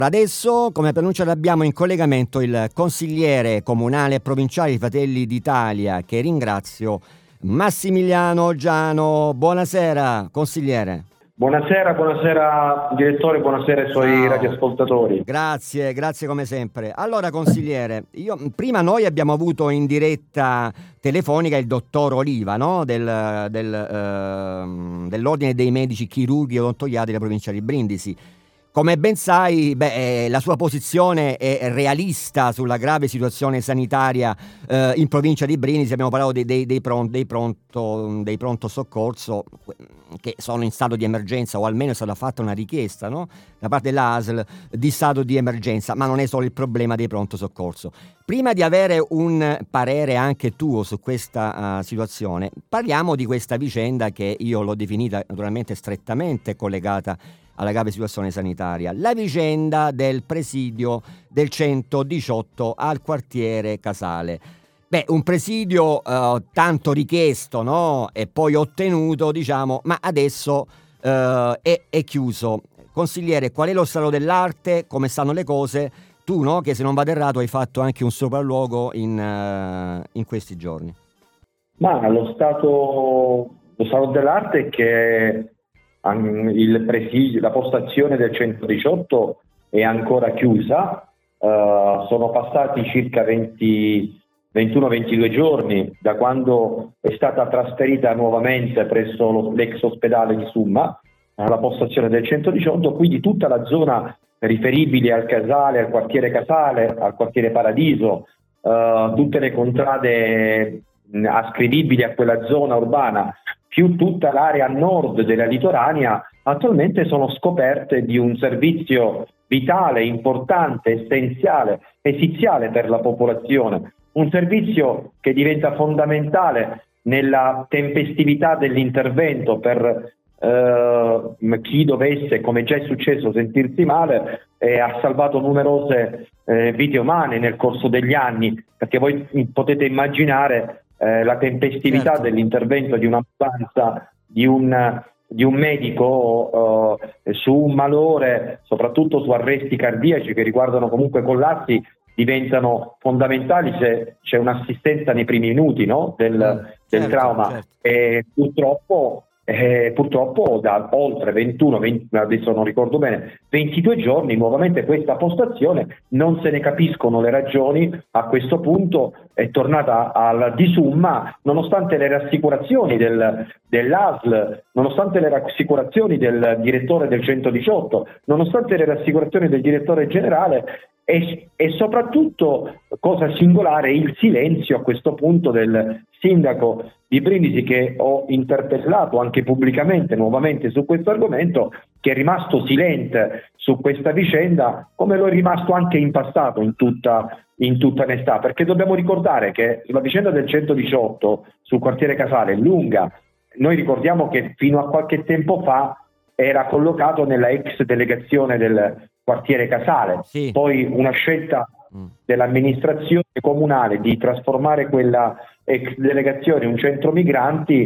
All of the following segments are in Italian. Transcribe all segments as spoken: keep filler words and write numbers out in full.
Adesso, come pronuncia, abbiamo in collegamento il consigliere comunale e provinciale di Fratelli d'Italia, che ringrazio, Massimiliano Giano. Buonasera, consigliere. Buonasera, buonasera direttore, buonasera ai suoi radioascoltatori. Grazie, grazie come sempre. Allora, consigliere, io, prima noi abbiamo avuto in diretta telefonica il dottor Oliva, no? del, del, eh, dell'Ordine dei Medici Chirurghi e Odontoiatri della provincia di Brindisi. Come ben sai, beh, la sua posizione è realista sulla grave situazione sanitaria eh, in provincia di Brindisi. Abbiamo parlato dei, dei, dei, pronto, dei, pronto, dei pronto soccorso che sono in stato di emergenza, o almeno è stata fatta una richiesta, no? da parte dell'A S L di stato di emergenza, ma non è solo il problema dei pronto soccorso. Prima di avere un parere anche tuo su questa uh, situazione, parliamo di questa vicenda che io l'ho definita naturalmente strettamente collegata alla grave situazione sanitaria, la vicenda del presidio del centodiciotto al quartiere Casale. Beh, un presidio uh, tanto richiesto, no? E poi ottenuto, diciamo, ma adesso uh, è, è chiuso. Consigliere, qual è lo stato dell'arte? Come stanno le cose? Tu, no? Che se non vado errato hai fatto anche un sopralluogo in, uh, in questi giorni. Ma lo stato, lo stato dell'arte è che il presidio, la postazione del centodiciotto è ancora chiusa. Uh, sono passati circa venti, ventuno ventidue giorni da quando è stata trasferita nuovamente presso lo, l'ex ospedale di Summa la postazione del centodiciotto, quindi tutta la zona riferibile al Casale, al quartiere Casale, al quartiere Paradiso, uh, tutte le contrade mh, ascrivibili a quella zona urbana, più tutta l'area a nord della litoranea, attualmente sono scoperte di un servizio vitale, importante, essenziale, esiziale per la popolazione. Un servizio che diventa fondamentale nella tempestività dell'intervento per eh, chi dovesse, come già è successo, sentirsi male, e ha salvato numerose eh, vite umane nel corso degli anni, perché voi potete immaginare Eh, la tempestività certo. dell'intervento di un'ambulanza, di un, di un medico eh, su un malore, soprattutto su arresti cardiaci che riguardano comunque collassi, diventano fondamentali se c'è un'assistenza nei primi minuti, no? del, Mm, del certo, trauma. certo. E purtroppo Eh, purtroppo da oltre ventuno, venti, adesso non ricordo bene, ventidue giorni nuovamente questa postazione, non se ne capiscono le ragioni. A questo punto è tornata al di Summa, nonostante le rassicurazioni del, dell'A S L, nonostante le rassicurazioni del direttore del centodiciotto, nonostante le rassicurazioni del direttore generale, e, e soprattutto, cosa singolare, il silenzio a questo punto del sindaco di Brindisi, che ho interpellato anche pubblicamente nuovamente su questo argomento, che è rimasto silente su questa vicenda, come lo è rimasto anche in passato, in tutta, in tutta onestà, perché dobbiamo ricordare che la vicenda del centodiciotto sul quartiere Casale è lunga. Noi ricordiamo che fino a qualche tempo fa era collocato nella ex delegazione del quartiere Casale, Sì. Poi una scelta Mm. dell'amministrazione comunale di trasformare quella ex delegazione in un centro migranti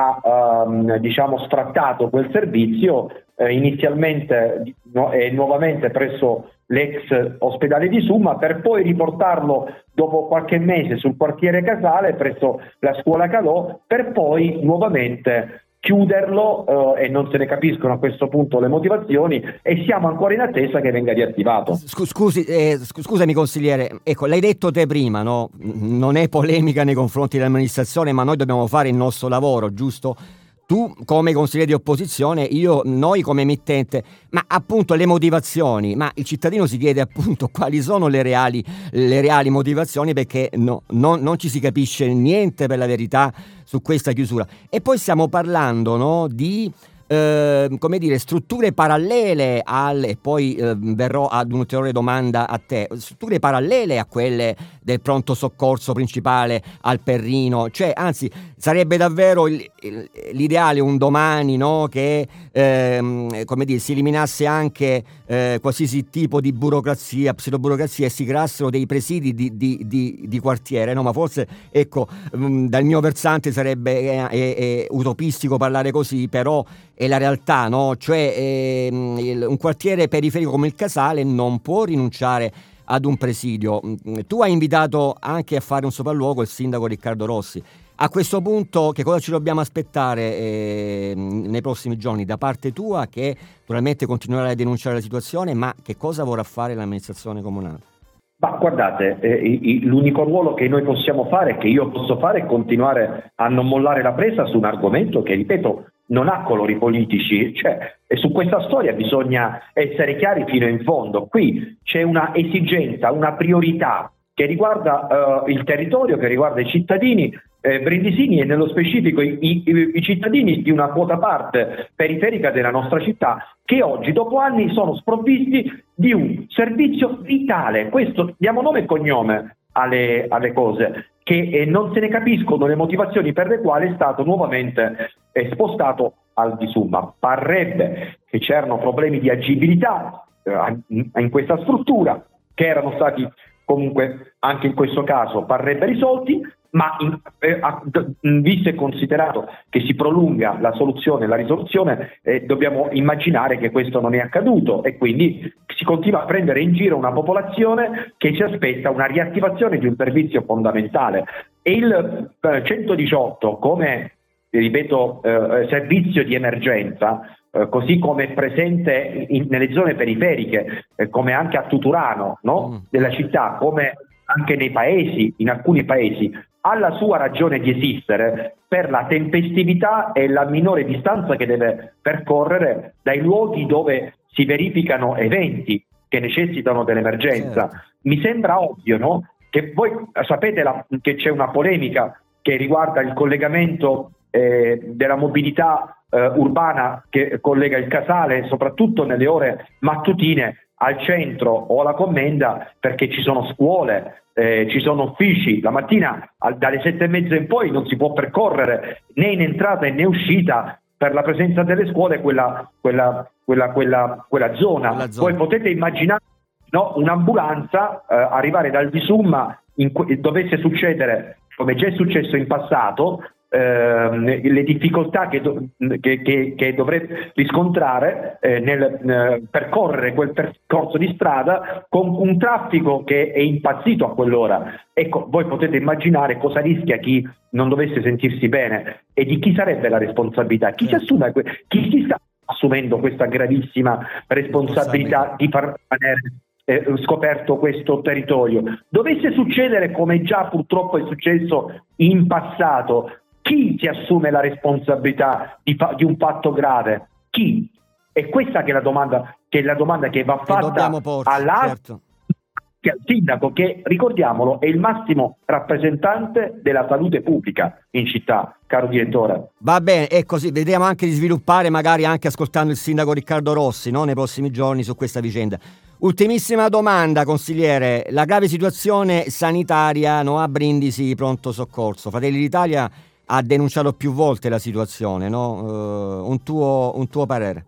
ha um, diciamo sfrattato quel servizio eh, inizialmente no, e nuovamente presso l'ex ospedale di Summa, per poi riportarlo dopo qualche mese sul quartiere Casale presso la scuola Calò, per poi nuovamente chiuderlo eh, e non se ne capiscono a questo punto le motivazioni, e siamo ancora in attesa che venga riattivato. Scusi, eh, scusami consigliere, ecco, l'hai detto te prima, no? Non è polemica nei confronti dell'amministrazione, ma noi dobbiamo fare il nostro lavoro, giusto? Tu come consigliere di opposizione, io, noi come emittente, ma appunto le motivazioni, ma il cittadino si chiede appunto quali sono le reali, le reali motivazioni, perché no, non, non ci si capisce niente per la verità su questa chiusura. E poi stiamo parlando, no, di eh, come dire, strutture parallele al, e poi eh, verrò ad un'ulteriore domanda a te, strutture parallele a quelle del pronto soccorso principale al Perrino, cioè anzi sarebbe davvero il, il, l'ideale un domani, no, che ehm, come dire, si eliminasse anche eh, qualsiasi tipo di burocrazia, pseudoburocrazia, e si creassero dei presidi di, di, di, di quartiere, no? Ma forse ecco mh, dal mio versante sarebbe è, è, è utopistico parlare così, però è la realtà, no? Cioè ehm, il, un quartiere periferico come il Casale non può rinunciare ad un presidio. Tu hai invitato anche a fare un sopralluogo il sindaco Riccardo Rossi. A questo punto che cosa ci dobbiamo aspettare eh, nei prossimi giorni da parte tua, che naturalmente continuerà a denunciare la situazione, ma che cosa vorrà fare l'amministrazione comunale? Ma guardate, eh, l'unico ruolo che noi possiamo fare, che io posso fare, è continuare a non mollare la presa su un argomento che, ripeto, non ha colori politici, cioè, e su questa storia bisogna essere chiari fino in fondo. Qui c'è una esigenza, una priorità che riguarda uh, il territorio, che riguarda i cittadini eh, brindisini e nello specifico i, i, i cittadini di una quota parte periferica della nostra città, che oggi dopo anni sono sprovvisti di un servizio vitale. Questo, diamo nome e cognome alle, alle cose, che eh, non se ne capiscono le motivazioni per le quali è stato nuovamente eh, spostato al di su. Ma parrebbe che c'erano problemi di agibilità eh, in questa struttura, che erano stati comunque anche in questo caso parrebbe risolti, ma in, eh, visto e considerato che si prolunga la soluzione, la risoluzione, eh, dobbiamo immaginare che questo non è accaduto, e quindi si continua a prendere in giro una popolazione che si aspetta una riattivazione di un servizio fondamentale. E il eh, centodiciotto, come ripeto eh, servizio di emergenza, eh, così come è presente in, nelle zone periferiche, eh, come anche a Tuturano, no? Mm. della città, come anche nei paesi, in alcuni paesi, ha la sua ragione di esistere per la tempestività e la minore distanza che deve percorrere dai luoghi dove si verificano eventi che necessitano dell'emergenza. Certo. Mi sembra ovvio, no? Che voi sapete la, che c'è una polemica che riguarda il collegamento eh, della mobilità eh, urbana che collega il Casale, soprattutto nelle ore mattutine, al centro o alla Commenda, perché ci sono scuole, eh, ci sono uffici. La mattina al, dalle sette e mezza in poi non si può percorrere né in entrata né uscita per la presenza delle scuole quella, quella, quella, quella, quella zona. Quella zona. Voi potete immaginare, no, un'ambulanza eh, arrivare dal di Summa, in, dovesse succedere come già è successo in passato, eh, le difficoltà che, do, che, che, che dovrebbe riscontrare eh, nel eh, percorrere quel percorso di strada con un traffico che è impazzito a quell'ora. Ecco, voi potete immaginare cosa rischia chi non dovesse sentirsi bene, e di chi sarebbe la responsabilità, chi si assume, chi si sta assumendo questa gravissima responsabilità di far rimanere Eh, scoperto questo territorio. Dovesse succedere come già purtroppo è successo in passato, chi si assume la responsabilità di, fa- di un fatto grave? Chi? E questa che è la domanda che, è la domanda che va fatta alla certo. al sindaco, che, ricordiamolo, è il massimo rappresentante della salute pubblica in città, caro direttore. Va bene, è così, vedremo anche di sviluppare, magari anche ascoltando il sindaco Riccardo Rossi, no, nei prossimi giorni su questa vicenda. Ultimissima domanda, consigliere: la grave situazione sanitaria, no, a Brindisi pronto soccorso. Fratelli d'Italia ha denunciato più volte la situazione, no? Uh, un tuo, un tuo parere?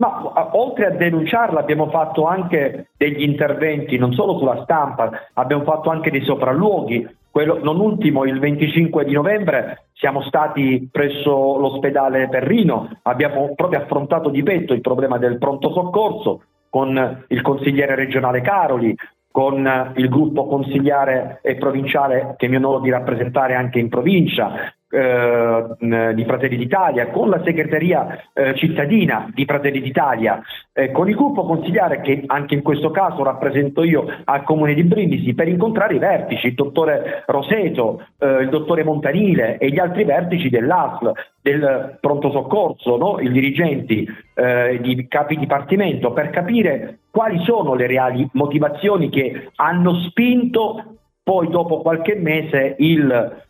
Ma oltre a denunciarla abbiamo fatto anche degli interventi, non solo sulla stampa, abbiamo fatto anche dei sopralluoghi. Quello, non ultimo, il venticinque di novembre siamo stati presso l'ospedale Perrino, abbiamo proprio affrontato di petto il problema del pronto soccorso con il consigliere regionale Caroli, con il gruppo consigliare e provinciale che mi onoro di rappresentare anche in provincia, eh, di Fratelli d'Italia, con la segreteria eh, cittadina di Fratelli d'Italia, eh, con il gruppo consigliare che anche in questo caso rappresento io al Comune di Brindisi, per incontrare i vertici, il dottore Roseto, eh, il dottore Montanile e gli altri vertici dell'A S L, del pronto soccorso, no? I dirigenti, eh, di capi dipartimento, per capire quali sono le reali motivazioni che hanno spinto poi dopo qualche mese il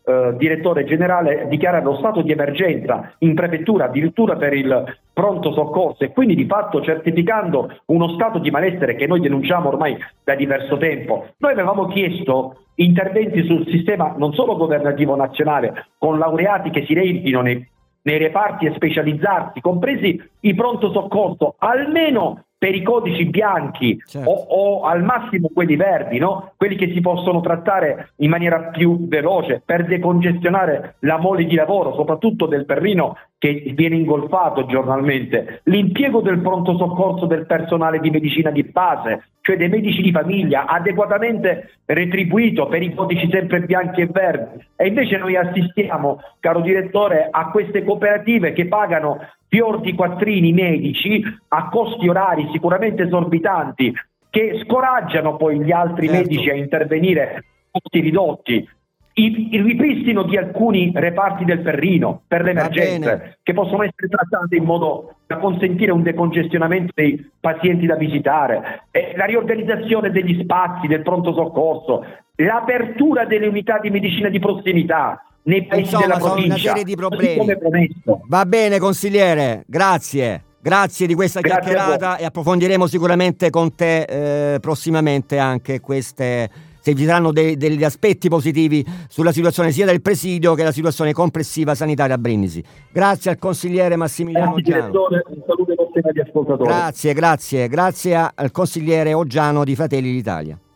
eh, direttore generale dichiarare lo stato di emergenza in prefettura addirittura per il pronto soccorso, e quindi di fatto certificando uno stato di malessere che noi denunciamo ormai da diverso tempo. Noi avevamo chiesto interventi sul sistema non solo governativo nazionale, con laureati che si riempino nei, nei reparti e specializzarsi, compresi i pronto soccorso, almeno per i codici bianchi, certo, o, o al massimo quelli verdi, no? Quelli che si possono trattare in maniera più veloce per decongestionare la mole di lavoro, soprattutto del Perrino che viene ingolfato giornalmente, l'impiego del pronto soccorso del personale di medicina di base, cioè dei medici di famiglia, adeguatamente retribuito per i codici sempre bianchi e verdi. E invece noi assistiamo, caro direttore, a queste cooperative che pagano fior di quattrini medici a costi orari sicuramente esorbitanti, che scoraggiano poi gli altri certo. medici a intervenire a costi ridotti. Il, il ripristino di alcuni reparti del Perrino per le emergenze che possono essere trattate in modo da consentire un decongestionamento dei pazienti da visitare, e la riorganizzazione degli spazi del pronto soccorso, l'apertura delle unità di medicina di prossimità nei paesi Insomma, della sono provincia, una serie di problemi. come promesso. Va bene, consigliere, grazie. Grazie di questa Grazie chiacchierata, e approfondiremo sicuramente con te eh, prossimamente anche queste, se ci saranno dei, degli aspetti positivi sulla situazione sia del presidio che la situazione complessiva sanitaria a Brindisi. Grazie al consigliere Massimiliano Grazie, Oggiano. direttore, un saluto ai vostri ascoltatori. Grazie, grazie, grazie al consigliere Oggiano di Fratelli d'Italia.